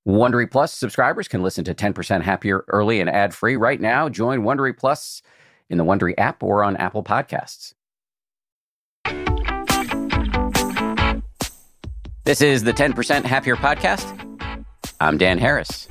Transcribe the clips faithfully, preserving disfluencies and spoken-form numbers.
Wondery Plus subscribers can listen to ten percent Happier early and ad-free right now. Join Wondery Plus in the Wondery app or on Apple Podcasts. This is the ten percent Happier podcast. I'm Dan Harris.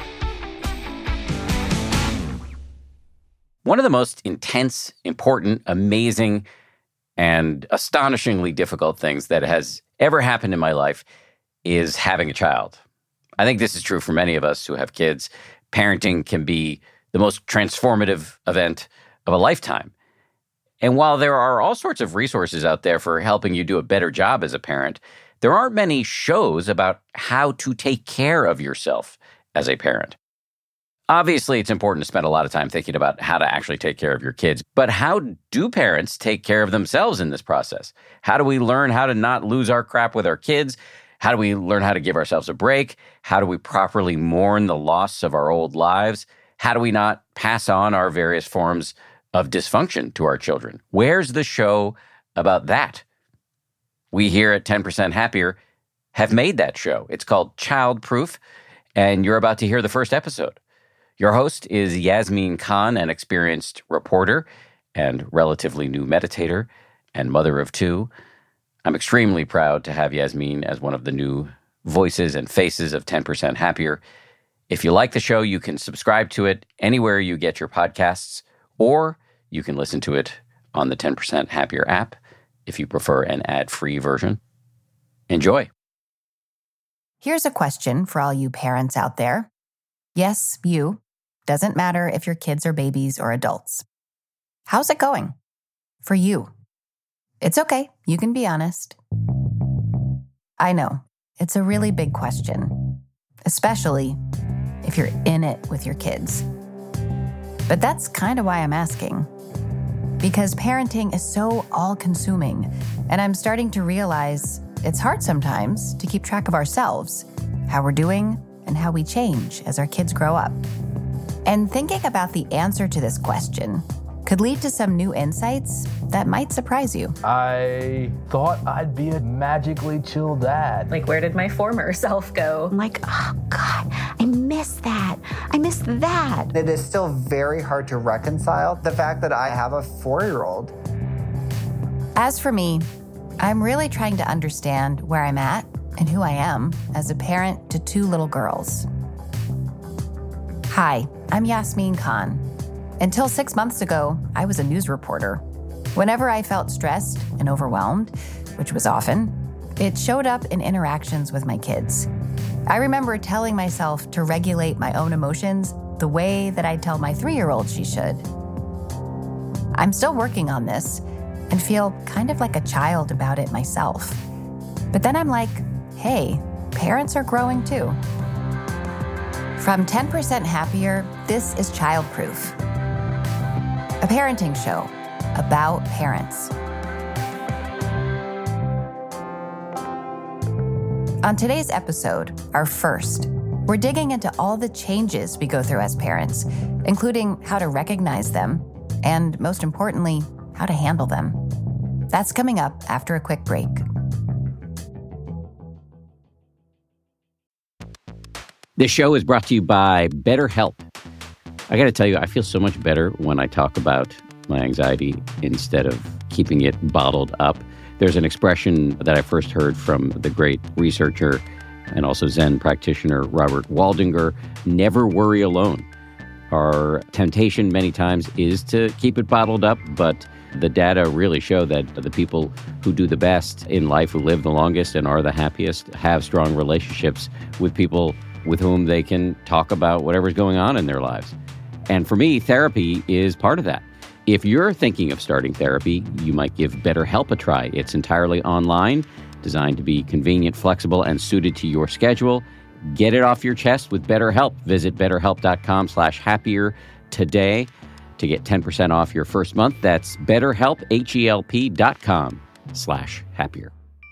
One of the most intense, important, amazing, and astonishingly difficult things that has ever happened in my life is having a child. I think this is true for many of us who have kids. Parenting can be the most transformative event of a lifetime. And while there are all sorts of resources out there for helping you do a better job as a parent, there aren't many shows about how to take care of yourself as a parent. Obviously, it's important to spend a lot of time thinking about how to actually take care of your kids. But how do parents take care of themselves in this process? How do we learn how to not lose our crap with our kids? How do we learn how to give ourselves a break? How do we properly mourn the loss of our old lives? How do we not pass on our various forms of dysfunction to our children? Where's the show about that? We here at ten percent Happier have made that show. It's called Child Proof, and you're about to hear the first episode. Your host is Yasmin Khan, an experienced reporter and relatively new meditator and mother of two. I'm extremely proud to have Yasmin as one of the new voices and faces of ten percent Happier. If you like the show, you can subscribe to it anywhere you get your podcasts, or you can listen to it on the ten percent Happier app if you prefer an ad-free version. Enjoy. Here's a question for all you parents out there. Yes, you. Doesn't matter if your kids are babies or adults. How's it going? For you. It's okay. You can be honest. I know. It's a really big question, especially if you're in it with your kids. But that's kind of why I'm asking. Because parenting is so all-consuming, and I'm starting to realize it's hard sometimes to keep track of ourselves, how we're doing, and how we change as our kids grow up. And thinking about the answer to this question could lead to some new insights that might surprise you. I thought I'd be a magically chill dad. Like, where did my former self go? I'm like, oh God, I miss that. I miss that. It is still very hard to reconcile the fact that I have a four-year-old. As for me, I'm really trying to understand where I'm at and who I am as a parent to two little girls. Hi, I'm Yasmin Khan. Until six months ago, I was a news reporter. Whenever I felt stressed and overwhelmed, which was often, it showed up in interactions with my kids. I remember telling myself to regulate my own emotions the way that I'd tell my three-year-old she should. I'm still working on this and feel kind of like a child about it myself. But then I'm like, hey, parents are growing too. From ten percent Happier, this is Child Proof, a parenting show about parents. On today's episode, our first, we're digging into all the changes we go through as parents, including how to recognize them, and most importantly, how to handle them. That's coming up after a quick break. This show is brought to you by BetterHelp. I got to tell you, I feel so much better when I talk about my anxiety instead of keeping it bottled up. There's an expression that I first heard from the great researcher and also Zen practitioner Robert Waldinger, never worry alone. Our temptation many times is to keep it bottled up, but the data really show that the people who do the best in life, who live the longest and are the happiest, have strong relationships with people with whom they can talk about whatever's going on in their lives. And for me, therapy is part of that. If you're thinking of starting therapy, you might give BetterHelp a try. It's entirely online, designed to be convenient, flexible, and suited to your schedule. Get it off your chest with BetterHelp. Visit betterhelp.com slash happier today to get ten percent off your first month. That's betterhelp, H-E-L-P dot com slash happier.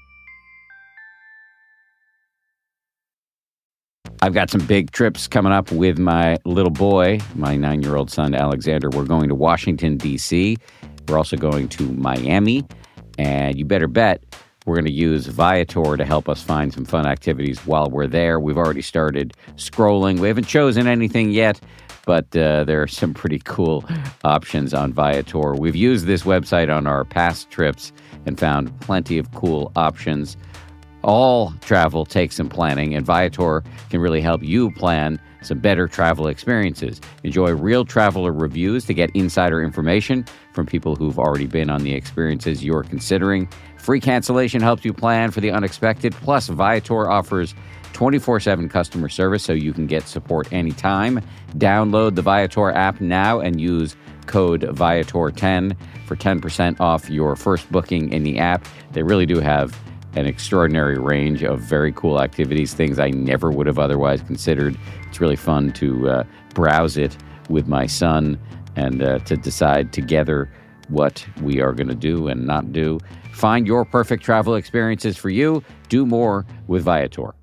I've got some big trips coming up with my little boy, my nine-year-old son, Alexander. We're going to Washington, D C. We're also going to Miami. And you better bet We're going to use Viator to help us find some fun activities while we're there. We've already started scrolling. We haven't chosen anything yet, but uh, there are some pretty cool options on Viator. We've used this website on our past trips and found plenty of cool options. All travel takes some planning, and Viator can really help you plan some better travel experiences. Enjoy real traveler reviews to get insider information from people who've already been on the experiences you're considering. Free cancellation helps you plan for the unexpected. Plus, Viator offers twenty-four seven customer service so you can get support anytime. Download the Viator app now and use code Viator ten for ten percent off your first booking in the app. They really do have an extraordinary range of very cool activities, things I never would have otherwise considered. It's really fun to uh, browse it with my son and uh, to decide together what we are going to do and not do. Find your perfect travel experiences for you. Do more with Viator.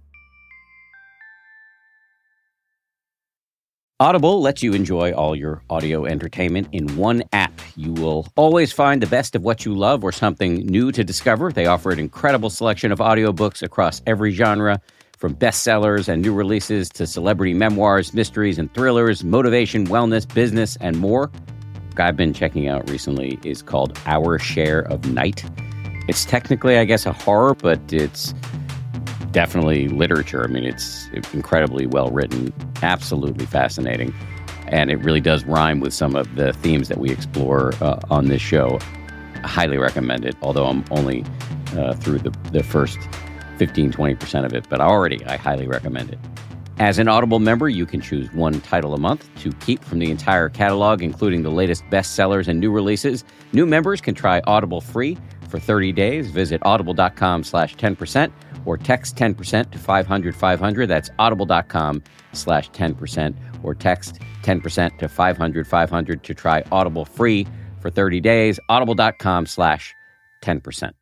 Audible lets you enjoy all your audio entertainment in one app. You will always find the best of what you love or something new to discover. They offer an incredible selection of audiobooks across every genre, from bestsellers and new releases to celebrity memoirs, mysteries and thrillers, motivation, wellness, business, and more. What I've been checking out recently is called Our Share of Night. It's technically, I guess, a horror, but it's definitely literature. I mean, it's incredibly well written, absolutely fascinating, and it really does rhyme with some of the themes that we explore uh, on this show. I highly recommend it, although I'm only uh, through the, the first fifteen, twenty percent of it, but already I highly recommend it. As an Audible member, you can choose one title a month to keep from the entire catalog, including the latest bestsellers and new releases. New members can try Audible free for thirty days. Visit audible.com slash 10% or text ten percent to five hundred five hundred. That's audible.com slash 10% or text ten percent to five hundred five hundred to try Audible free for thirty days. Audible.com slash 10%.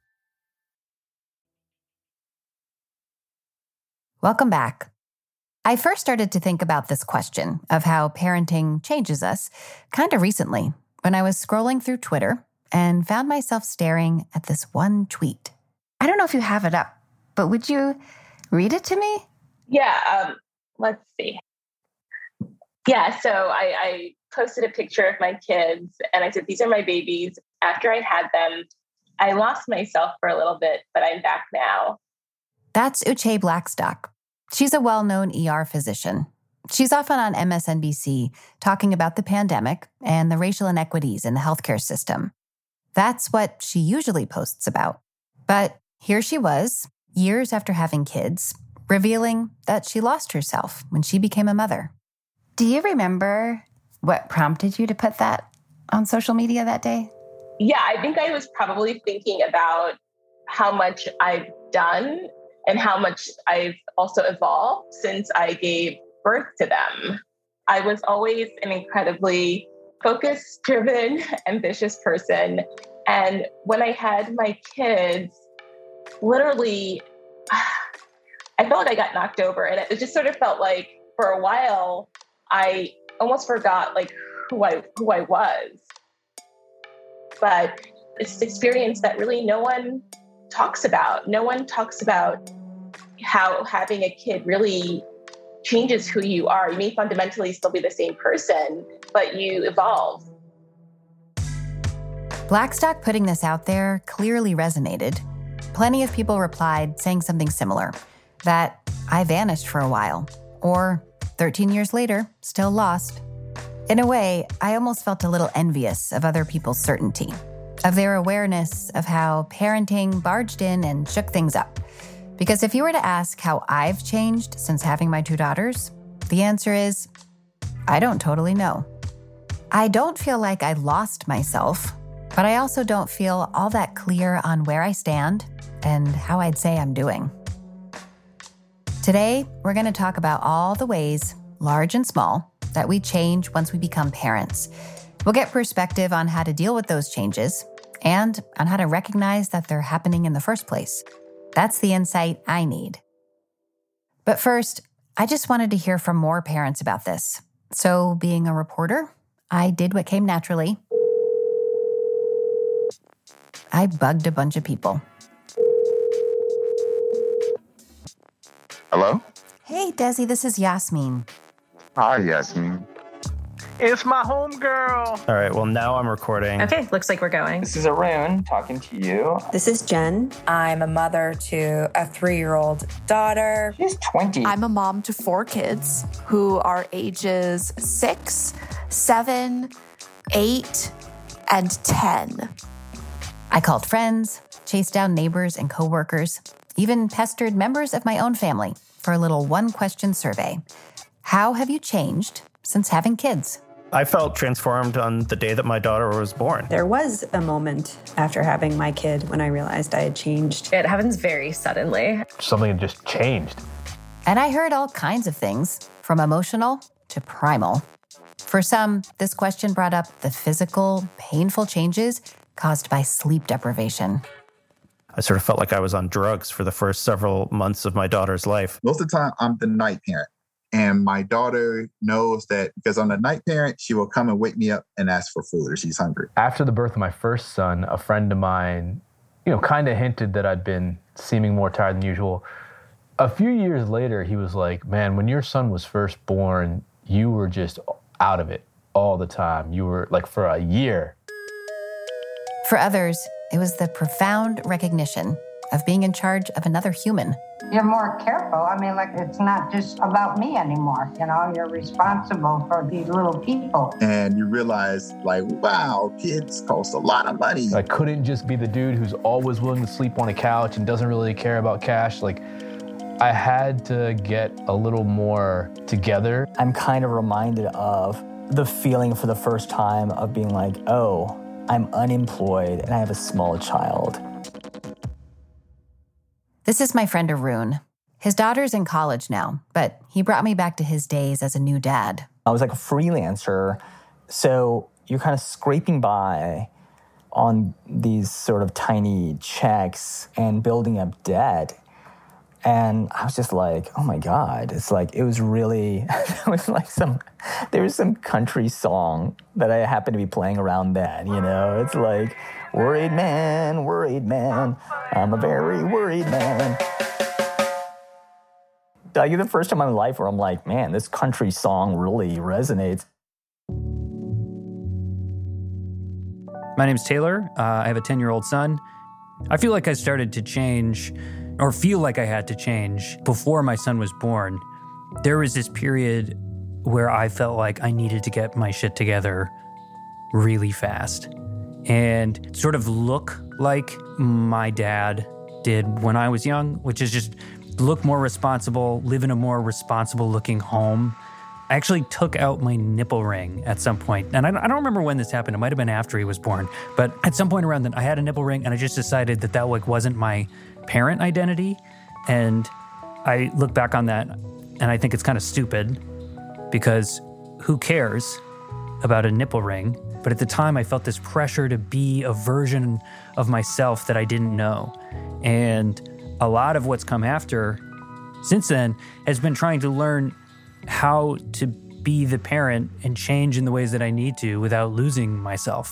Welcome back. I first started to think about this question of how parenting changes us kind of recently when I was scrolling through Twitter and found myself staring at this one tweet. I don't know if you have it up, but would you read it to me? Yeah, um, let's see. Yeah, so I, I posted a picture of my kids and I said, these are my babies. After I had them, I lost myself for a little bit, but I'm back now. That's Uche Blackstock. She's a well-known E R physician. She's often on M S N B C talking about the pandemic and the racial inequities in the healthcare system. That's what she usually posts about. But here she was, years after having kids, revealing that she lost herself when she became a mother. Do you remember what prompted you to put that on social media that day? Yeah, I think I was probably thinking about how much I've done and how much I've also evolved since I gave birth to them. I was always an incredibly focused, driven, ambitious person. And when I had my kids, literally, I felt like I got knocked over. And it just sort of felt like for a while, I almost forgot like who I who I was. But it's an experience that really no one talks about. No one talks about how having a kid really changes who you are. You may fundamentally still be the same person, but you evolve. Blackstock putting this out there clearly resonated. Plenty of people replied saying something similar, that I vanished for a while, or thirteen years later, still lost. In a way, I almost felt a little envious of other people's certainty, of their awareness of how parenting barged in and shook things up. Because if you were to ask how I've changed since having my two daughters, the answer is, I don't totally know. I don't feel like I lost myself, but I also don't feel all that clear on where I stand and how I'd say I'm doing. Today, we're going to talk about all the ways, large and small, that we change once we become parents. We'll get perspective on how to deal with those changes and on how to recognize that they're happening in the first place. That's the insight I need. But first, I just wanted to hear from more parents about this. So, being a reporter, I did what came naturally. I bugged a bunch of people. Hello? Hey, Desi, this is Yasmin. Hi, Yasmin. It's my homegirl. All right, well, now I'm recording. Okay, looks like we're going. This is Arun talking to you. This is Jen. I'm a mother to a three-year-old daughter. She's twenty. I'm a mom to four kids who are ages six, seven, eight, and ten. I called friends, chased down neighbors and coworkers, even pestered members of my own family for a little one-question survey. How have you changed since having kids? I felt transformed on the day that my daughter was born. There was a moment after having my kid when I realized I had changed. It happens very suddenly. Something just changed. And I heard all kinds of things, from emotional to primal. For some, this question brought up the physical, painful changes caused by sleep deprivation. I sort of felt like I was on drugs for the first several months of my daughter's life. Most of the time, I'm the night parent. And my daughter knows that because I'm the night parent, she will come and wake me up and ask for food or she's hungry. After the birth of my first son, a friend of mine, you know, kind of hinted that I'd been seeming more tired than usual. A few years later, he was like, man, when your son was first born, you were just out of it all the time. You were like for a year. For others, it was the profound recognition of being in charge of another human. You're more careful. I mean, like, it's not just about me anymore. You know, you're responsible for these little people. And you realize, like, wow, kids cost a lot of money. I couldn't just be the dude who's always willing to sleep on a couch and doesn't really care about cash. Like, I had to get a little more together. I'm kind of reminded of the feeling for the first time of being like, oh, I'm unemployed and I have a small child. This is my friend Arun. His daughter's in college now, but he brought me back to his days as a new dad. I was like a freelancer, so you're kind of scraping by on these sort of tiny checks and building up debt. And I was just like, oh my God, it's like, it was really, it was like some, there was some country song that I happened to be playing around then, you know? It's like, worried man, worried man, I'm a very worried man. Like the first time in my life where I'm like, man, this country song really resonates. My name's Taylor. Uh, I have a ten-year-old son. I feel like I started to change, or feel like I had to change, before my son was born. There was this period where I felt like I needed to get my shit together really fast and sort of look like my dad did when I was young, which is just look more responsible, live in a more responsible looking home. I actually took out my nipple ring at some point. And I don't remember when this happened. It might have been after he was born. But at some point around then, I had a nipple ring and I just decided that that like wasn't my parent identity. And I look back on that and I think it's kind of stupid because who cares about a nipple ring? But at the time, I felt this pressure to be a version of myself that I didn't know. And a lot of what's come after since then has been trying to learn how to be the parent and change in the ways that I need to without losing myself.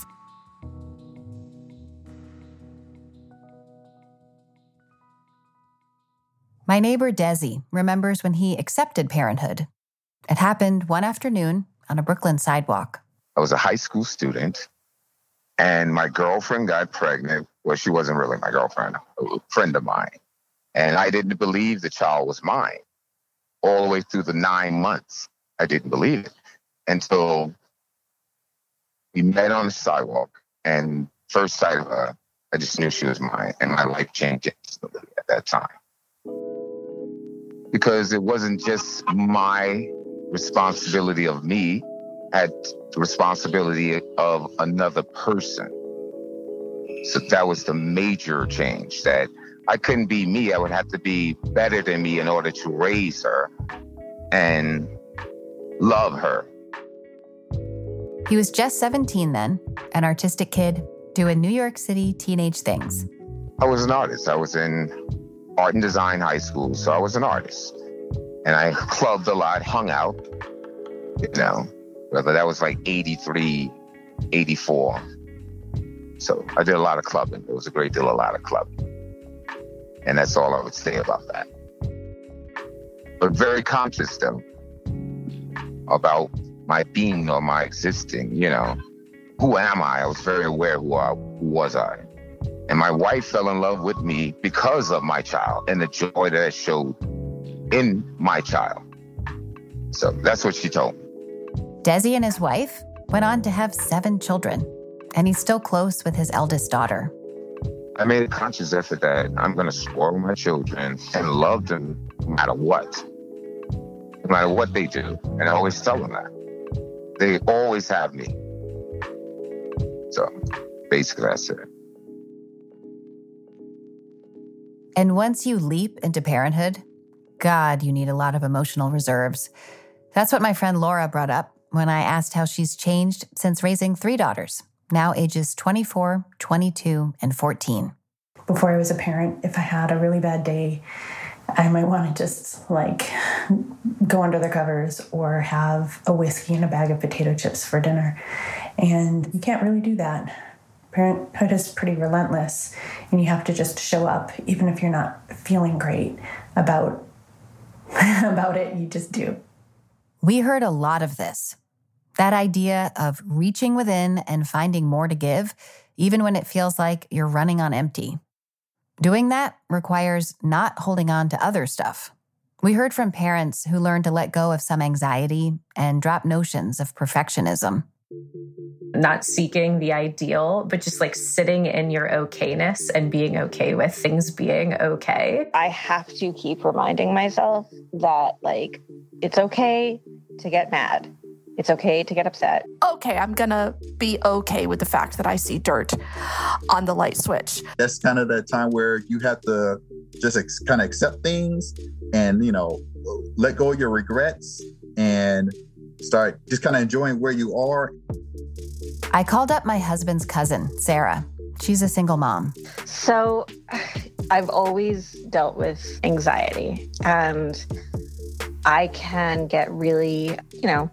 My neighbor Desi remembers when he accepted parenthood. It happened one afternoon on a Brooklyn sidewalk. I was a high school student, and my girlfriend got pregnant. Well, she wasn't really my girlfriend, a friend of mine. And I didn't believe the child was mine. All the way through the nine months, I didn't believe it. Until we met on the sidewalk, and first sight of her, I just knew she was mine, and my life changed instantly at that time. Because it wasn't just my responsibility of me, I had the responsibility of another person. So that was the major change, that I couldn't be me. I would have to be better than me in order to raise her and love her. He was just seventeen then, an artistic kid doing New York City teenage things. I was an artist. I was in art and design high school, so I was an artist. And I clubbed a lot, hung out, you know, whether that was like eighty-three, eighty-four. So I did a lot of clubbing. It was a great deal, a lot of clubbing. And that's all I would say about that. but very conscious still about my being or my existing, you know. Who am I? I was very aware who I who was I. And my wife fell in love with me because of my child and the joy that it showed in my child. So that's what she told me. Desi and his wife went on to have seven children, and he's still close with his eldest daughter. I made a conscious effort that I'm going to spoil my children and love them no matter what. No matter what they do. And I always tell them that. They always have me. So basically that's it. And once you leap into parenthood, God, you need a lot of emotional reserves. That's what my friend Laura brought up when I asked how she's changed since raising three daughters, now ages twenty-four, twenty-two, and fourteen. Before I was a parent, if I had a really bad day, I might want to just like go under the covers or have a whiskey and a bag of potato chips for dinner. And you can't really do that. Parenthood is pretty relentless, and you have to just show up, even if you're not feeling great about, about it, you just do. We heard a lot of this. That idea of reaching within and finding more to give, even when it feels like you're running on empty. Doing that requires not holding on to other stuff. We heard from parents who learned to let go of some anxiety and drop notions of perfectionism. Not seeking the ideal, but just like sitting in your okayness and being okay with things being okay. I have to keep reminding myself that, like, it's okay to get mad. It's okay to get upset. Okay, I'm gonna be okay with the fact that I see dirt on the light switch. That's kind of that time where you have to just ex- kind of accept things and, you know, let go of your regrets and start just kind of enjoying where you are. I called up my husband's cousin, Sarah. She's a single mom. So I've always dealt with anxiety, and I can get really, you know,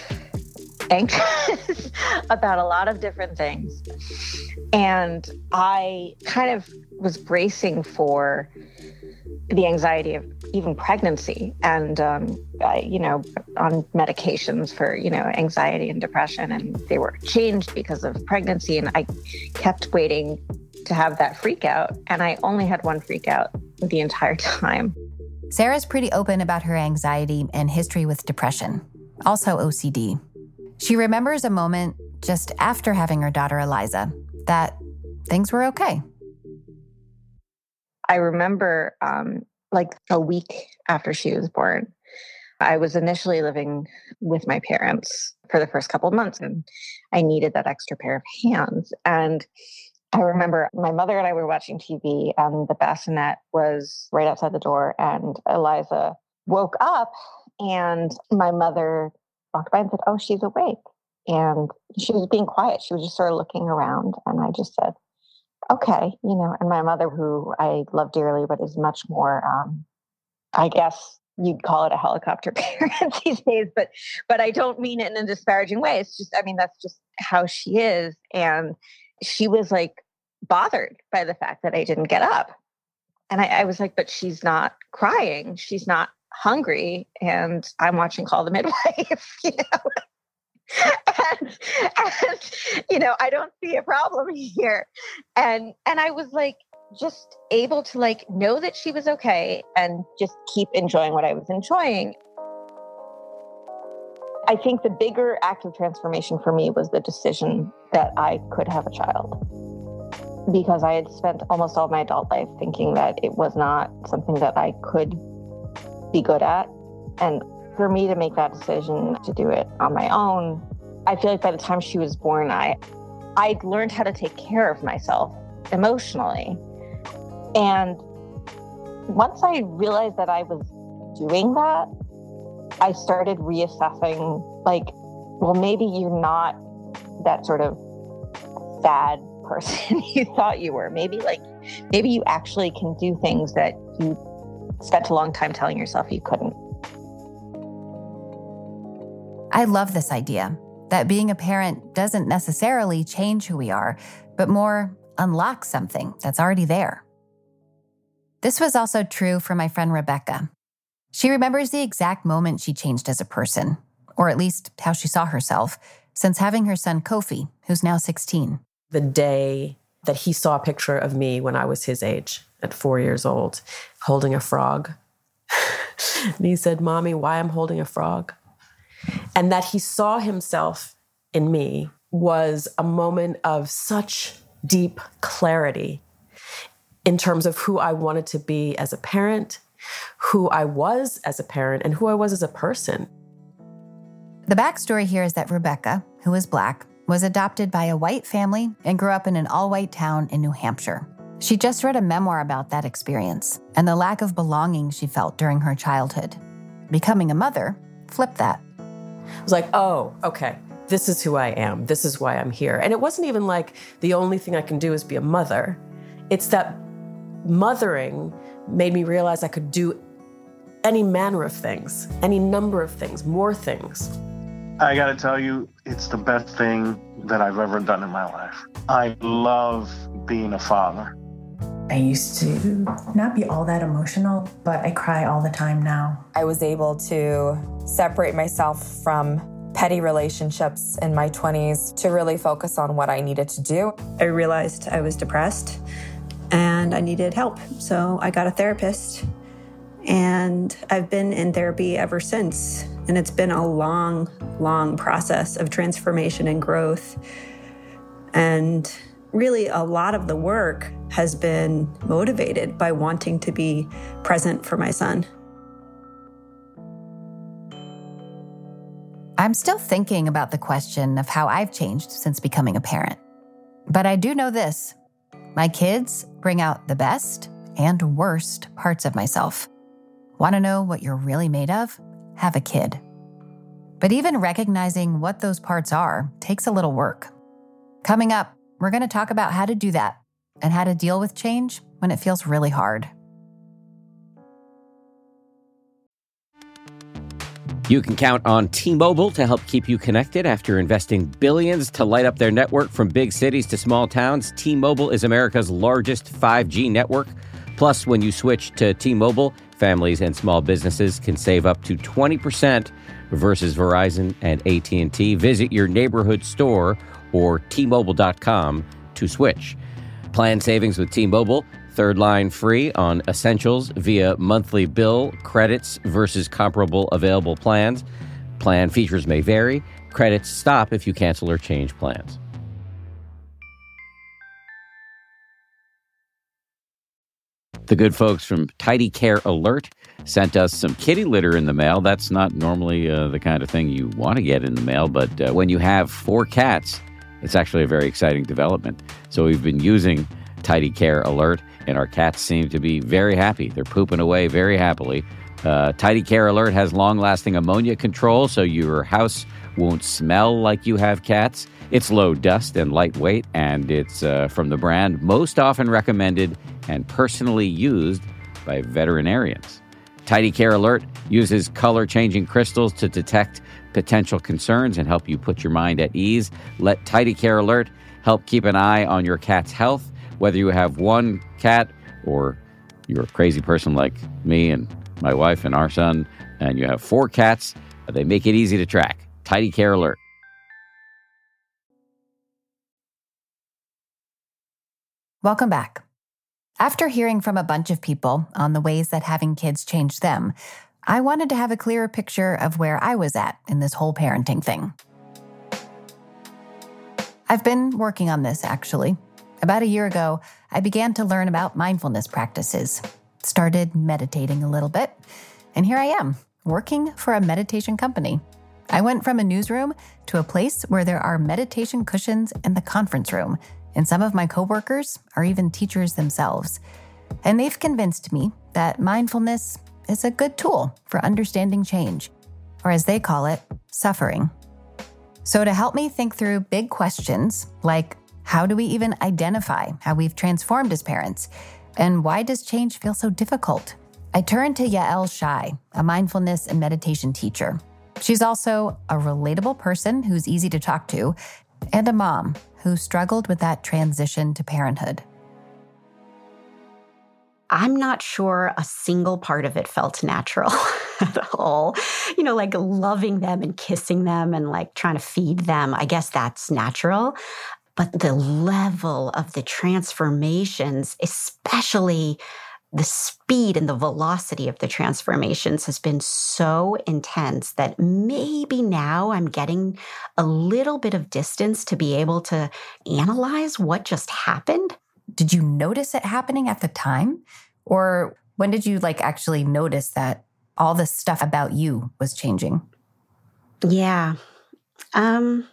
anxious about a lot of different things. And I kind of was bracing for the anxiety of even pregnancy, and, um, I, you know, on medications for, you know, anxiety and depression, and they were changed because of pregnancy. And I kept waiting to have that freak out. And I only had one freak out the entire time. Sarah's pretty open about her anxiety and history with depression, also O C D. She remembers a moment just after having her daughter Eliza that things were okay. I remember um, like a week after she was born, I was initially living with my parents for the first couple of months, and I needed that extra pair of hands. And I remember my mother and I were watching T V, and the bassinet was right outside the door, and Eliza woke up, and my mother walked by and said, "Oh, she's awake." And she was being quiet. She was just sort of looking around. And I just said, okay, you know, and my mother, who I love dearly, but is much more, um, I guess you'd call it a helicopter parent these days, but, but I don't mean it in a disparaging way. It's just, I mean, that's just how she is. And she was like bothered by the fact that I didn't get up. And I, I was like, but she's not crying. She's not hungry. And I'm watching Call the Midwife, you know? And, and, you know, I don't see a problem here. And, and I was like, just able to like know that she was okay and just keep enjoying what I was enjoying. I think the bigger act of transformation for me was the decision that I could have a child, because I had spent almost all my adult life thinking that it was not something that I could be good at. And for me to make that decision to do it on my own, I feel like by the time she was born, I, I'd learned how to take care of myself emotionally. And once I realized that I was doing that, I started reassessing, like, well, maybe you're not that sort of sad person you thought you were. Maybe like, maybe you actually can do things that you spent a long time telling yourself you couldn't. I love this idea that being a parent doesn't necessarily change who we are, but more unlock something that's already there. This was also true for my friend Rebecca. She remembers the exact moment she changed as a person, or at least how she saw herself, since having her son Kofi, who's now sixteen. The day that he saw a picture of me when I was his age, at four years old, holding a frog. And he said, "Mommy, why I'm holding a frog?" And that he saw himself in me was a moment of such deep clarity in terms of who I wanted to be as a parent, who I was as a parent, and who I was as a person. The backstory here is that Rebecca, who is Black, was adopted by a white family and grew up in an all-white town in New Hampshire. She just read a memoir about that experience and the lack of belonging she felt during her childhood. Becoming a mother flipped that. I was like, oh, okay, this is who I am. This is why I'm here. And it wasn't even like the only thing I can do is be a mother. It's that mothering made me realize I could do any manner of things, any number of things, more things. I gotta tell you, it's the best thing that I've ever done in my life. I love being a father. I used to not be all that emotional, but I cry all the time now. I was able to separate myself from petty relationships in my twenties to really focus on what I needed to do. I realized I was depressed and I needed help, so I got a therapist. And I've been in therapy ever since. And it's been a long, long process of transformation and growth. And really, a lot of the work has been motivated by wanting to be present for my son. I'm still thinking about the question of how I've changed since becoming a parent. But I do know this: my kids bring out the best and worst parts of myself. Want to know what you're really made of? Have a kid. But even recognizing what those parts are takes a little work. Coming up, we're going to talk about how to do that and how to deal with change when it feels really hard. You can count on T-Mobile to help keep you connected after investing billions to light up their network from big cities to small towns. T-Mobile is America's largest five G network. Plus, when you switch to T-Mobile, families and small businesses can save up to twenty percent versus Verizon and A T and T. Visit your neighborhood store or T Mobile dot com to switch. Plan savings with T-Mobile. Third line free on essentials via monthly bill credits versus comparable available plans. Plan features may vary. Credits stop if you cancel or change plans. The good folks from Tidy Care Alert sent us some kitty litter in the mail. That's not normally uh, the kind of thing you want to get in the mail, but uh, when you have four cats, it's actually a very exciting development. So we've been using Tidy Care Alert, and our cats seem to be very happy. They're pooping away very happily. Uh, Tidy Care Alert has long-lasting ammonia control, so your house won't smell like you have cats. It's low dust and lightweight, and it's uh, from the brand most often recommended and personally used by veterinarians. Tidy Care Alert uses color-changing crystals to detect potential concerns and help you put your mind at ease. Let Tidy Care Alert help keep an eye on your cat's health. Whether you have one cat or you're a crazy person like me and my wife and our son, and you have four cats, they make it easy to track. Tidy Care Alert. Welcome back. After hearing from a bunch of people on the ways that having kids changed them, I wanted to have a clearer picture of where I was at in this whole parenting thing. I've been working on this, actually. About a year ago, I began to learn about mindfulness practices, started meditating a little bit, and here I am, working for a meditation company. I went from a newsroom to a place where there are meditation cushions in the conference room, and some of my coworkers are even teachers themselves. And they've convinced me that mindfulness is a good tool for understanding change, or as they call it, suffering. So to help me think through big questions like, how do we even identify how we've transformed as parents? And why does change feel so difficult? I turned to Yael Shai, a mindfulness and meditation teacher. She's also a relatable person who's easy to talk to, and a mom who struggled with that transition to parenthood. I'm not sure a single part of it felt natural at all. You know, like loving them and kissing them and like trying to feed them. I guess that's natural. But the level of the transformations, especially the speed and the velocity of the transformations, has been so intense that maybe now I'm getting a little bit of distance to be able to analyze what just happened. Did you notice it happening at the time? Or when did you like actually notice that all this stuff about you was changing? Yeah. Um,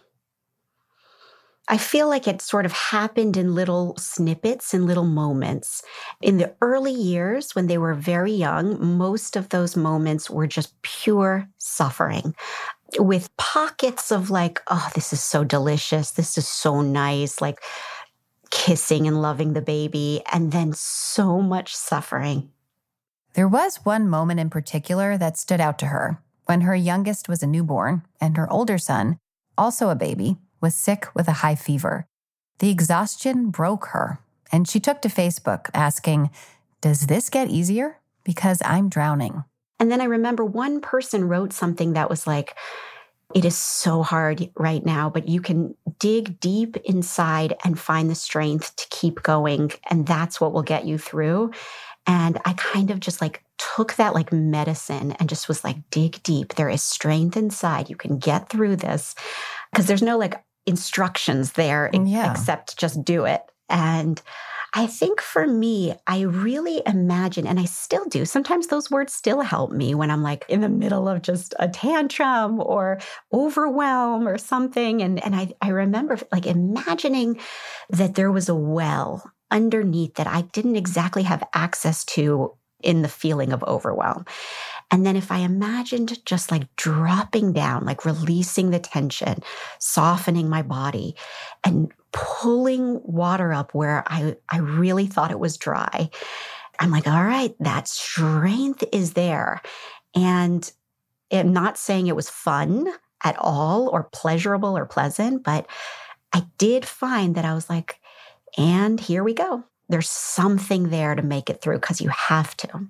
I feel like it sort of happened in little snippets and little moments. In the early years, when they were very young, most of those moments were just pure suffering, with pockets of like, oh, this is so delicious. This is so nice. Like, kissing and loving the baby, and then so much suffering. There was one moment in particular that stood out to her when her youngest was a newborn and her older son, also a baby, was sick with a high fever. The exhaustion broke her, and she took to Facebook asking, "Does this get easier? Because I'm drowning." And then I remember one person wrote something that was like, "It is so hard right now, but you can dig deep inside and find the strength to keep going. And that's what will get you through." And I kind of just like took that like medicine and just was like, dig deep. There is strength inside. You can get through this, because there's no like instructions there yeah. except just do it. And I think for me, I really imagine, and I still do, sometimes those words still help me when I'm like in the middle of just a tantrum or overwhelm or something. And, and I, I remember like imagining that there was a well underneath that I didn't exactly have access to in the feeling of overwhelm. And then if I imagined just like dropping down, like releasing the tension, softening my body and pulling water up where I, I really thought it was dry, I'm like, all right, that strength is there. And I'm not saying it was fun at all or pleasurable or pleasant, but I did find that I was like, and here we go. There's something there to make it through, because you have to.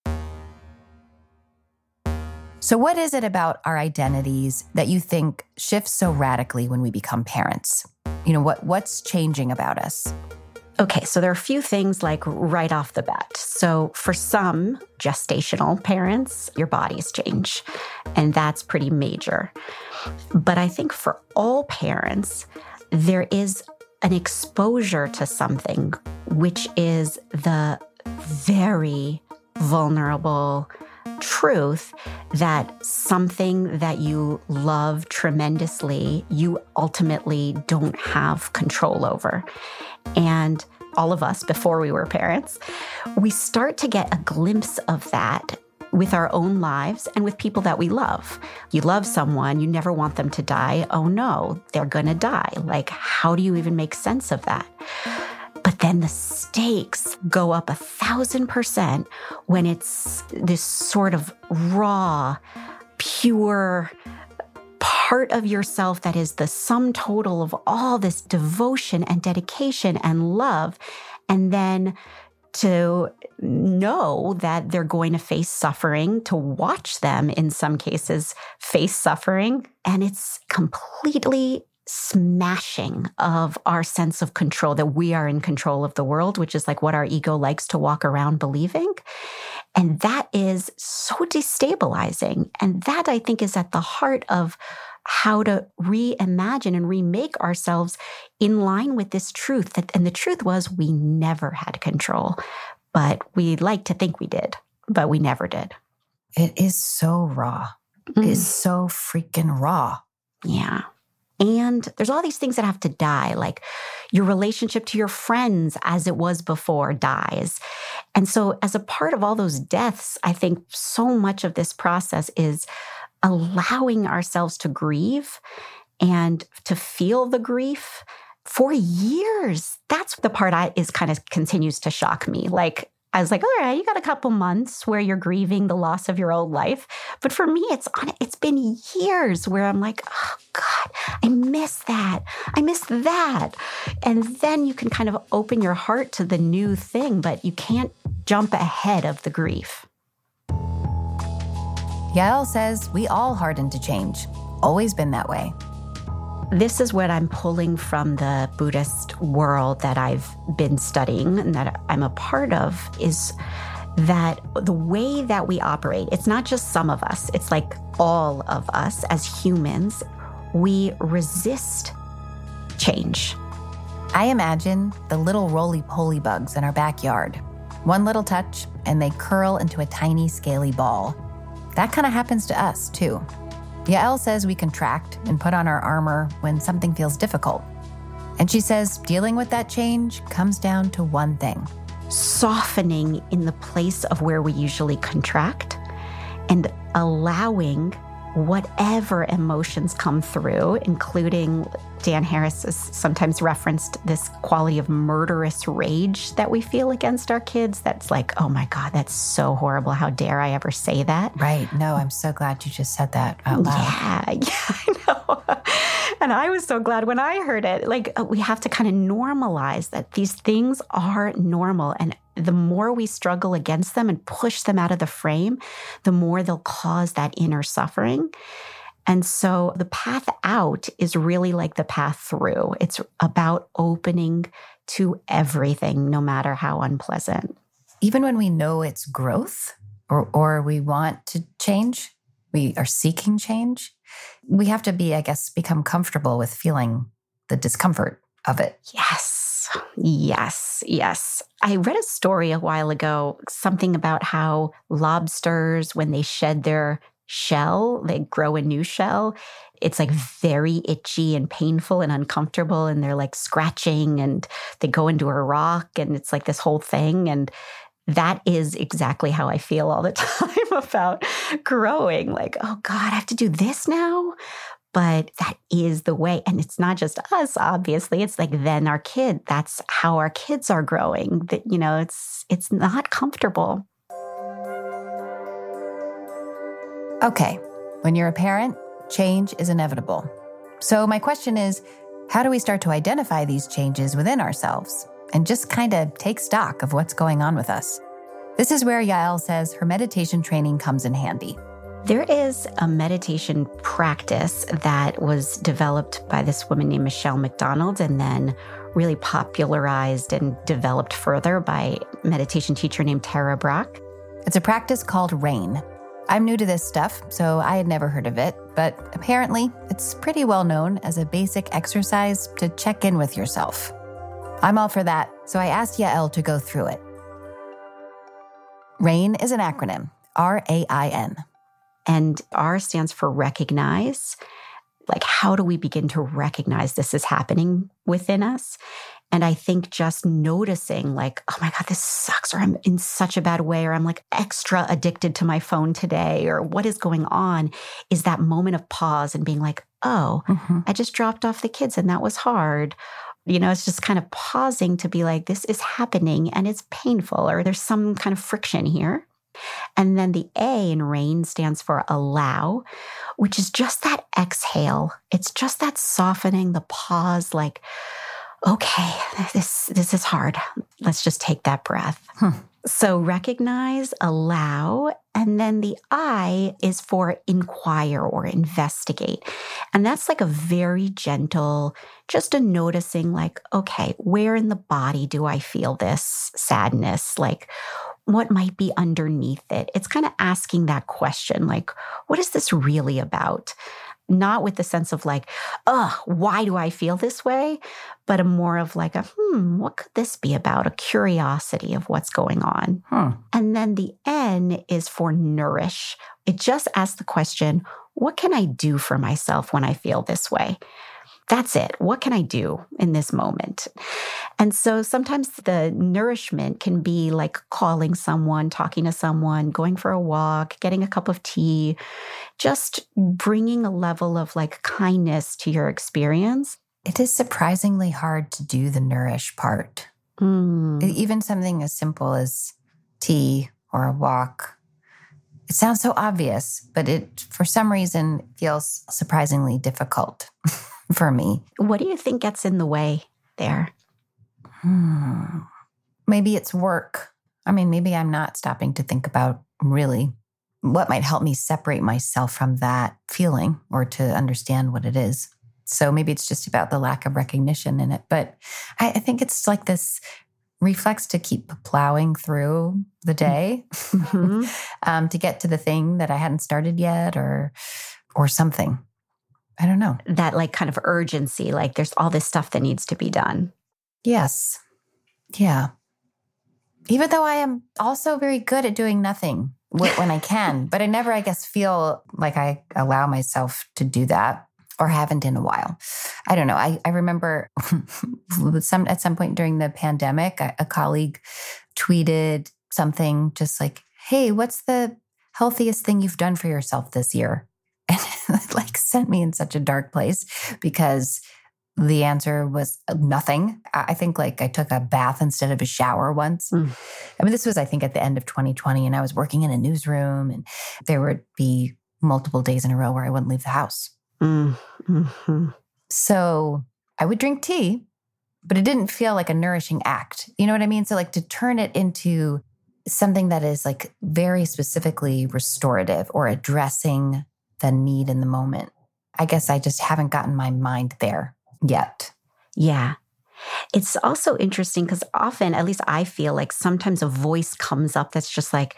So what is it about our identities that you think shifts so radically when we become parents? You know, what what's changing about us? Okay, so there are a few things like right off the bat. So for some gestational parents, your bodies change, and that's pretty major. But I think for all parents, there is an exposure to something, which is the very vulnerable truth that something that you love tremendously, you ultimately don't have control over. And all of us, before we were parents, we start to get a glimpse of that with our own lives and with people that we love. You love someone, you never want them to die. Oh no, they're gonna die. Like, how do you even make sense of that? But then the stakes go up a thousand percent when it's this sort of raw, pure part of yourself that is the sum total of all this devotion and dedication and love. And then to know that they're going to face suffering, to watch them in some cases face suffering. And it's completely smashing of our sense of control, that we are in control of the world, which is like what our ego likes to walk around believing. And that is so destabilizing. And that, I think, is at the heart of how to reimagine and remake ourselves in line with this truth. That, and the truth was, we never had control, but we like to think we did, but we never did. It is so raw. Mm. It is so freaking raw. Yeah. And there's all these things that have to die, like your relationship to your friends as it was before dies. And so as a part of all those deaths, I think so much of this process is allowing ourselves to grieve and to feel the grief for years. That's the part I is kind of continues to shock me. Like, I was like, all right, you got a couple months where you're grieving the loss of your old life. But for me, it's on, it's been years where I'm like, oh God, I miss that. I miss that. And then you can kind of open your heart to the new thing, but you can't jump ahead of the grief. Yael says we all harden to change. Always been that way. This is what I'm pulling from the Buddhist world that I've been studying and that I'm a part of, is that the way that we operate, it's not just some of us, it's like all of us as humans, we resist change. I imagine the little roly-poly bugs in our backyard. One little touch, and they curl into a tiny, scaly ball. That kind of happens to us, too. Yael says we contract and put on our armor when something feels difficult. And she says dealing with that change comes down to one thing. Softening in the place of where we usually contract and allowing whatever emotions come through, including Dan Harris has sometimes referenced this quality of murderous rage that we feel against our kids. That's like, oh my God, that's so horrible. How dare I ever say that? Right. No, I'm so glad you just said that out loud. Yeah, yeah, I know. And I was so glad when I heard it. Like, we have to kind of normalize that these things are normal. And the more we struggle against them and push them out of the frame, the more they'll cause that inner suffering. And so the path out is really like the path through. It's about opening to everything, no matter how unpleasant. Even when we know it's growth or, or we want to change, we are seeking change, we have to be, I guess, become comfortable with feeling the discomfort of it. Yes, yes, yes. I read a story a while ago, something about how lobsters, when they shed their shell, they grow a new shell. It's like very itchy and painful and uncomfortable. And they're like scratching and they go into a rock and it's like this whole thing. And that is exactly how I feel all the time about growing. Like, oh God, I have to do this now. But that is the way. And it's not just us, obviously. It's like then our kid, that's how our kids are growing. That, you know, it's it's not comfortable. Okay, when you're a parent, change is inevitable. So my question is, how do we start to identify these changes within ourselves and just kind of take stock of what's going on with us? This is where Yael says her meditation training comes in handy. There is a meditation practice that was developed by this woman named Michelle McDonald and then really popularized and developed further by a meditation teacher named Tara Brach. It's a practice called RAIN. I'm new to this stuff, so I had never heard of it, but apparently it's pretty well known as a basic exercise to check in with yourself. I'm all for that, so I asked Yael to go through it. RAIN is an acronym, R A I N. And R stands for recognize. Like, how do we begin to recognize this is happening within us? And I think just noticing like, oh my God, this sucks, or I'm in such a bad way, or I'm like extra addicted to my phone today, or what is going on, is that moment of pause and being like, oh, mm-hmm. I just dropped off the kids and that was hard. You know, it's just kind of pausing to be like, this is happening and it's painful, or there's some kind of friction here. And then the A in RAIN stands for allow, which is just that exhale. It's just that softening, the pause, like, okay, this this is hard. Let's just take that breath. Hmm. So recognize, allow, and then the I is for inquire or investigate. And that's like a very gentle, just a noticing like, okay, where in the body do I feel this sadness? Like, what might be underneath it? It's kind of asking that question, like, what is this really about? Not with the sense of like, oh, why do I feel this way? But a more of like a, hmm, what could this be about? A curiosity of what's going on. Hmm. And then the N is for nourish. It just asks the question, what can I do for myself when I feel this way? That's it. What can I do in this moment? And so sometimes the nourishment can be like calling someone, talking to someone, going for a walk, getting a cup of tea, just bringing a level of like kindness to your experience. It is surprisingly hard to do the nourish part. Mm. Even something as simple as tea or a walk. It sounds so obvious, but it, for some reason, feels surprisingly difficult. For me. What do you think gets in the way there? Hmm. Maybe it's work. I mean, maybe I'm not stopping to think about really what might help me separate myself from that feeling or to understand what it is. So maybe it's just about the lack of recognition in it. But I, I think it's like this reflex to keep plowing through the day mm-hmm. um, to get to the thing that I hadn't started yet or or something. I don't know. That like kind of urgency, like there's all this stuff that needs to be done. Yes. Yeah. Even though I am also very good at doing nothing when I can, but I never, I guess, feel like I allow myself to do that. Or haven't in a while. I don't know. I, I remember some at some point during the pandemic, a, a colleague tweeted something just like, hey, what's the healthiest thing you've done for yourself this year? And it like sent me in such a dark place because the answer was nothing. I think like I took a bath instead of a shower once. Mm. I mean, this was, I think, at the end of twenty twenty, and I was working in a newsroom, and there would be multiple days in a row where I wouldn't leave the house. Mm-hmm. So I would drink tea, but it didn't feel like a nourishing act. You know what I mean? So like to turn it into something that is like very specifically restorative or addressing the need in the moment. I guess I just haven't gotten my mind there yet. Yeah. It's also interesting because often, at least I feel like sometimes a voice comes up that's just like,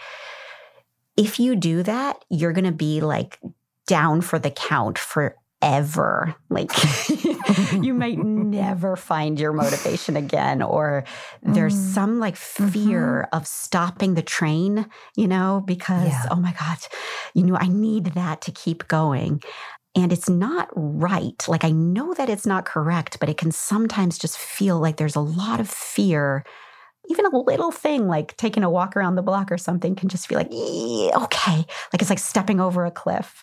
if you do that, you're going to be like down for the count forever. Like you might never find your motivation again, or there's mm. some like fear mm-hmm. of stopping the train, you know, because, yeah. oh my God, you know, I need that to keep going. And it's not right. Like I know that it's not correct, but it can sometimes just feel like there's a lot of fear. Even a little thing like taking a walk around the block or something can just feel like, okay, like it's like stepping over a cliff.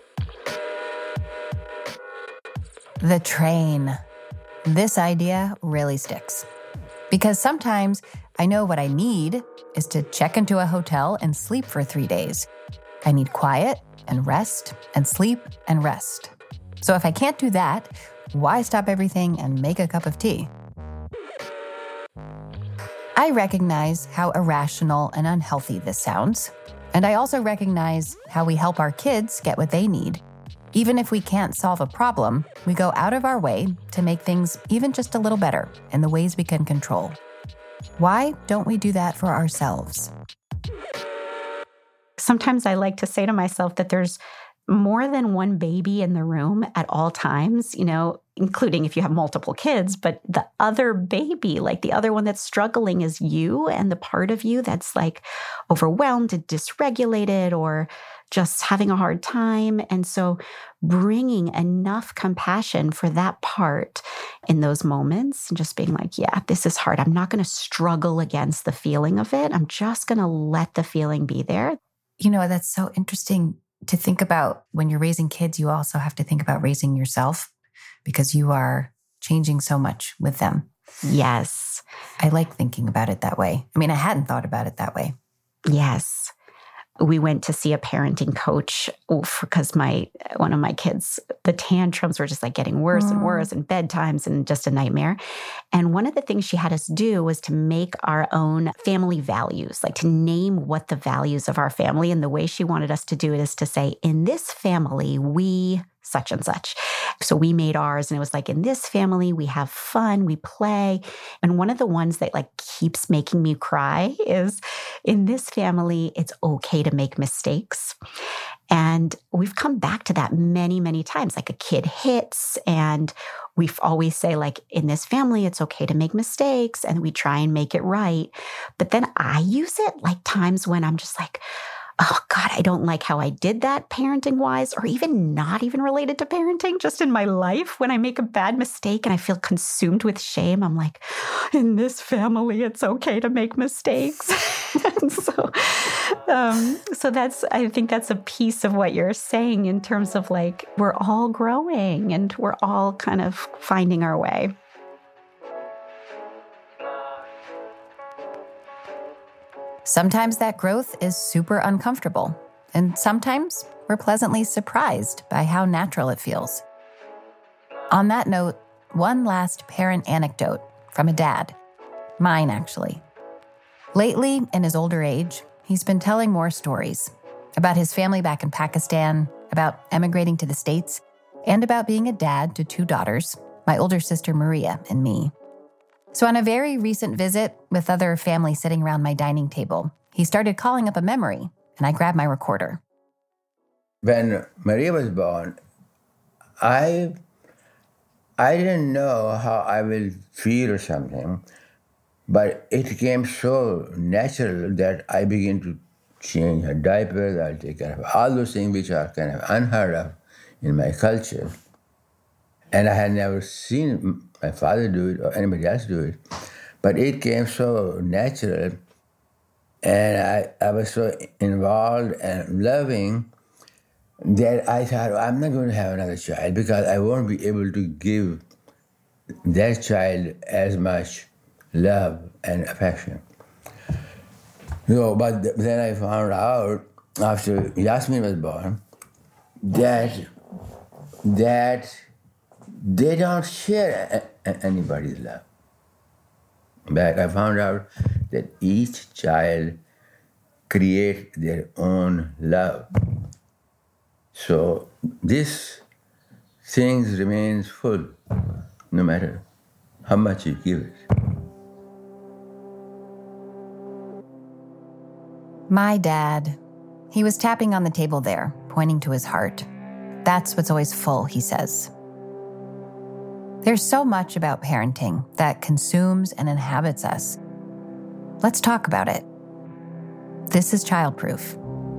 The train. This idea really sticks. Because sometimes I know what I need is to check into a hotel and sleep for three days. I need quiet and rest and sleep and rest. So if I can't do that, why stop everything and make a cup of tea? I recognize how irrational and unhealthy this sounds. And I also recognize how we help our kids get what they need. Even if we can't solve a problem, we go out of our way to make things even just a little better in the ways we can control. Why don't we do that for ourselves? Sometimes I like to say to myself that there's more than one baby in the room at all times, you know, including if you have multiple kids, but the other baby, like the other one that's struggling is you and the part of you that's like overwhelmed and dysregulated or just having a hard time. And so bringing enough compassion for that part in those moments and just being like, yeah, this is hard. I'm not going to struggle against the feeling of it. I'm just going to let the feeling be there. You know, that's so interesting to think about. When you're raising kids, you also have to think about raising yourself because you are changing so much with them. Yes. I like thinking about it that way. I mean, I hadn't thought about it that way. Yes. We went to see a parenting coach because my one of my kids, the tantrums were just like getting worse mm. and worse, and bedtimes and just a nightmare. And one of the things she had us do was to make our own family values, like to name what the values of our family. And the way she wanted us to do it is to say, in this family, we such and such. So we made ours, and it was like, in this family, we have fun, we play. And one of the ones that like keeps making me cry is, in this family, it's okay to make mistakes. And we've come back to that many, many times. Like a kid hits, and we always say, like, in this family, it's okay to make mistakes, and we try and make it right. But then I use it like times when I'm just like, oh God, I don't like how I did that parenting wise, or even not even related to parenting, just in my life. When I make a bad mistake and I feel consumed with shame, I'm like, in this family, it's okay to make mistakes. And so, um, so that's, I think that's a piece of what you're saying in terms of like, we're all growing and we're all kind of finding our way. Sometimes that growth is super uncomfortable, and sometimes we're pleasantly surprised by how natural it feels. On that note, one last parent anecdote from a dad. Mine, actually. Lately, in his older age, he's been telling more stories about his family back in Pakistan, about emigrating to the States, and about being a dad to two daughters, my older sister Maria and me. So on a very recent visit with other family sitting around my dining table, he started calling up a memory, and I grabbed my recorder. When Maria was born, I I didn't know how I will feel or something, but it came so natural that I began to change her diapers, I'll take care of all those things which are kind of unheard of in my culture. And I had never seen my father do it or anybody else do it, but it came so natural, and I, I was so involved and loving that I thought, well, I'm not going to have another child because I won't be able to give that child as much love and affection. So, but then I found out after Yasmin was born that that they don't share a- a- anybody's love. But I found out that each child creates their own love. So this thing remains full, no matter how much you give it. My dad, he was tapping on the table there, pointing to his heart. That's what's always full, he says. There's so much about parenting that consumes and inhabits us. Let's talk about it. This is Childproof.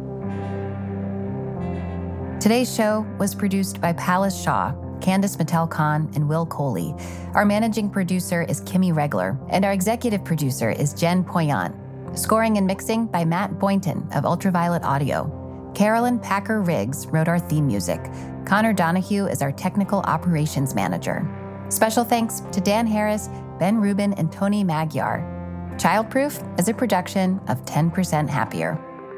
Today's show was produced by Palace Shaw, Candice Mattel-Khan, and Will Coley. Our managing producer is Kimmy Regler, and our executive producer is Jen Poyant. Scoring and mixing by Matt Boynton of Ultraviolet Audio. Carolyn Packer-Riggs wrote our theme music. Connor Donahue is our technical operations manager. Special thanks to Dan Harris, Ben Rubin, and Tony Magyar. Childproof is a production of ten percent Happier.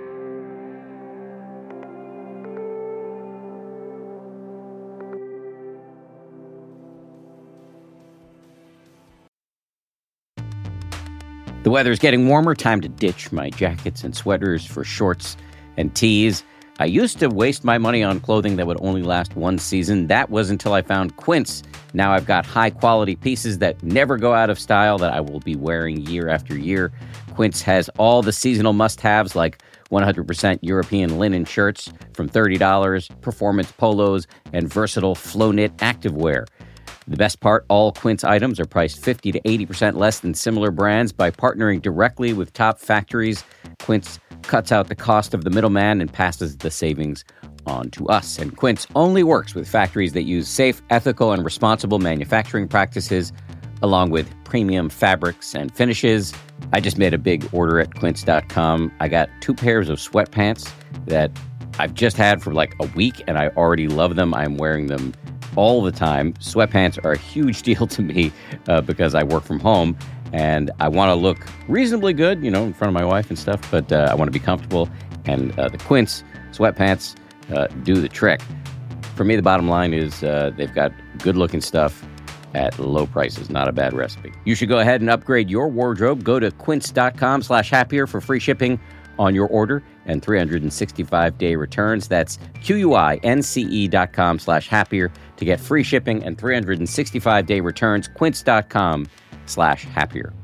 The weather's getting warmer. Time to ditch my jackets and sweaters for shorts and tees. I used to waste my money on clothing that would only last one season. That was until I found Quince. Now I've got high-quality pieces that never go out of style that I will be wearing year after year. Quince has all the seasonal must-haves like one hundred percent European linen shirts from thirty dollars, performance polos, and versatile flow-knit activewear. The best part, all Quince items are priced fifty to eighty percent less than similar brands. By partnering directly with top factories, Quince cuts out the cost of the middleman and passes the savings on to us. And Quince only works with factories that use safe, ethical, and responsible manufacturing practices, along with premium fabrics and finishes. I just made a big order at quince dot com. I got two pairs of sweatpants that I've just had for like a week, and I already love them. I'm wearing them all the time. Sweatpants are a huge deal to me uh, because I work from home and I want to look reasonably good, you know, in front of my wife and stuff, but uh, I want to be comfortable, and uh, the Quince sweatpants uh, do the trick. For me, the bottom line is uh, they've got good-looking stuff at low prices. Not a bad recipe. You should go ahead and upgrade your wardrobe. Go to quince dot com slash happier for free shipping on your order and three hundred sixty-five day returns. That's Q-U-I-N-C-E dot com slash happier to get free shipping and three hundred sixty-five day returns. Quince dot com slash happier.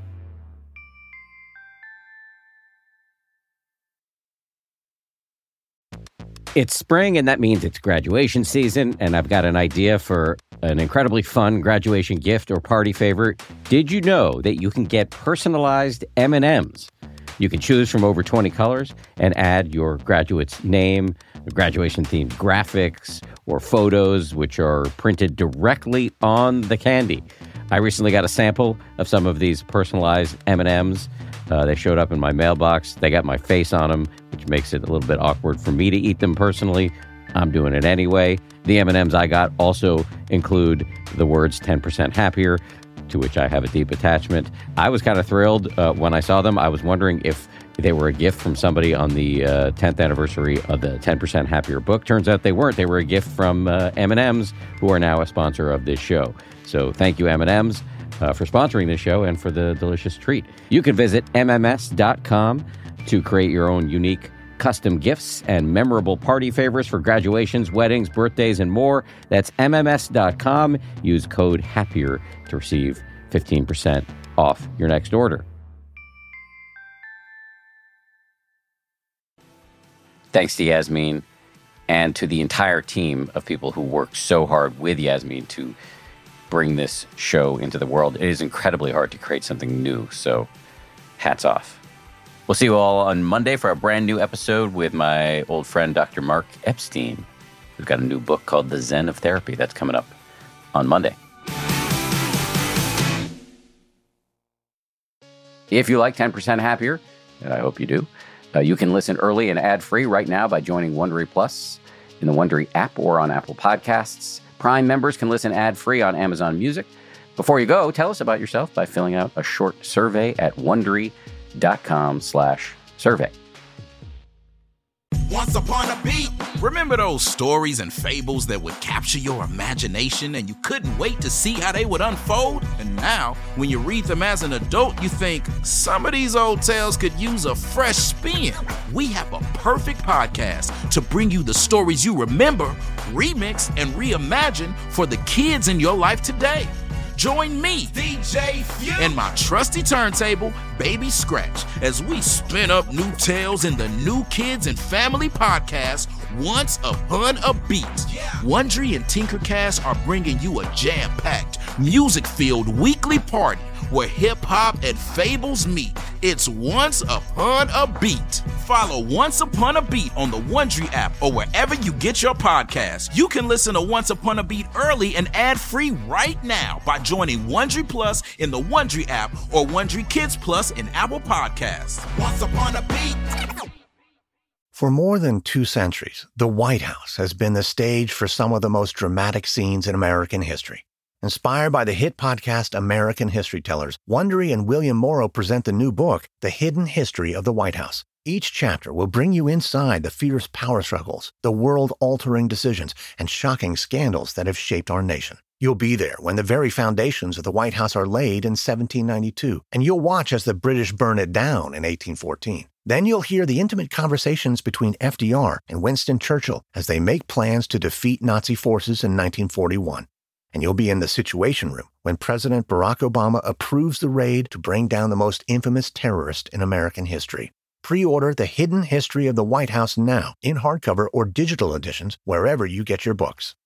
It's spring, and that means it's graduation season, and I've got an idea for an incredibly fun graduation gift or party favor. Did you know that you can get personalized M and M's? You can choose from over twenty colors and add your graduate's name, graduation-themed graphics, or photos, which are printed directly on the candy. I recently got a sample of some of these personalized M and M's. Uh, they showed up in my mailbox. They got my face on them, which makes it a little bit awkward for me to eat them personally. I'm doing it anyway. The M and M's I got also include the words ten percent happier, to which I have a deep attachment. I was kind of thrilled uh, when I saw them. I was wondering if they were a gift from somebody on the uh, tenth anniversary of the ten percent Happier book. Turns out they weren't. They were a gift from uh, M and M's, who are now a sponsor of this show. So thank you, M and M's. uh, for sponsoring this show and for the delicious treat. You can visit M M S dot com to create your own unique custom gifts and memorable party favors for graduations, weddings, birthdays, and more. That's M M S dot com. Use code HAPPIER to receive fifteen percent off your next order. Thanks to Yasmin and to the entire team of people who worked so hard with Yasmin to bring this show into the world. It is incredibly hard to create something new, so hats off. We'll see you all on Monday for a brand new episode with my old friend, Doctor Mark Epstein, who's got a new book called The Zen of Therapy. That's coming up on Monday. If you like ten percent Happier, and I hope you do, uh, you can listen early and ad-free right now by joining Wondery Plus in the Wondery app or on Apple Podcasts. Prime members can listen ad-free on Amazon Music. Before you go, tell us about yourself by filling out a short survey at Wondery.com slash survey. Once upon a beat. Remember those stories and fables that would capture your imagination and you couldn't wait to see how they would unfold? And now, when you read them as an adult, you think, some of these old tales could use a fresh spin. We have a perfect podcast to bring you the stories you remember, remix, and reimagine for the kids in your life today. Join me, D J Few, and my trusty turntable, Baby Scratch, as we spin up new tales in the New Kids and Family podcast, Once Upon a Beat. Yeah. Wondery and Tinkercast are bringing you a jam-packed, music-filled weekly party where hip-hop and fables meet. It's Once Upon a Beat. Follow Once Upon a Beat on the Wondery app or wherever you get your podcasts. You can listen to Once Upon a Beat early and ad-free right now by joining Wondery Plus in the Wondery app or Wondery Kids Plus in Apple Podcasts. Once Upon a Beat. For more than two centuries, the White House has been the stage for some of the most dramatic scenes in American history. Inspired by the hit podcast American History Tellers, Wondery and William Morrow present the new book, The Hidden History of the White House. Each chapter will bring you inside the fierce power struggles, the world-altering decisions, and shocking scandals that have shaped our nation. You'll be there when the very foundations of the White House are laid in seventeen ninety-two, and you'll watch as the British burn it down in eighteen fourteen. Then you'll hear the intimate conversations between F D R and Winston Churchill as they make plans to defeat Nazi forces in nineteen forty-one. And you'll be in the Situation Room when President Barack Obama approves the raid to bring down the most infamous terrorist in American history. Pre-order The Hidden History of the White House now in hardcover or digital editions wherever you get your books.